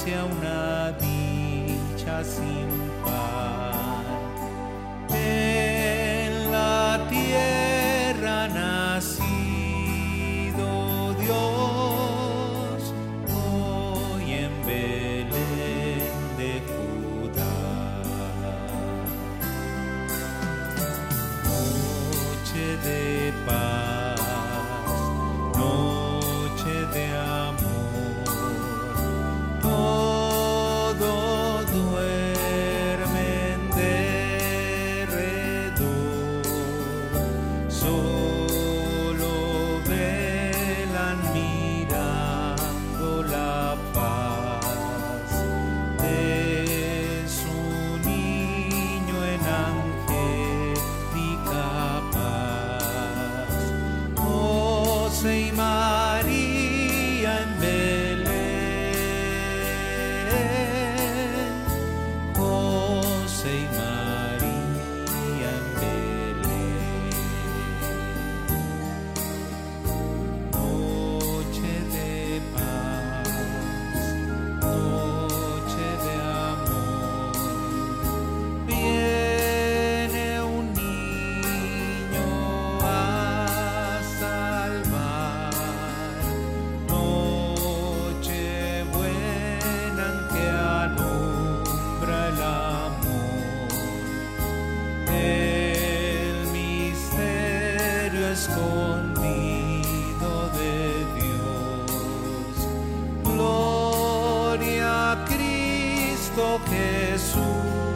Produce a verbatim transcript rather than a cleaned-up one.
anuncia una dicha sin par. En la tierra nacido Dios, hoy en Belén de Judá. Noche de paz, noche de amor, todo duerme en derredor, solo velan mirando la paz de su niño en angélica paz. José y María en Belén, José y María en Belén. Noche de paz, noche de amor, viene un niño a salvar. Noche buena en que alumbra el amor, el misterio escondido de Dios. Gloria a Cristo Jesús.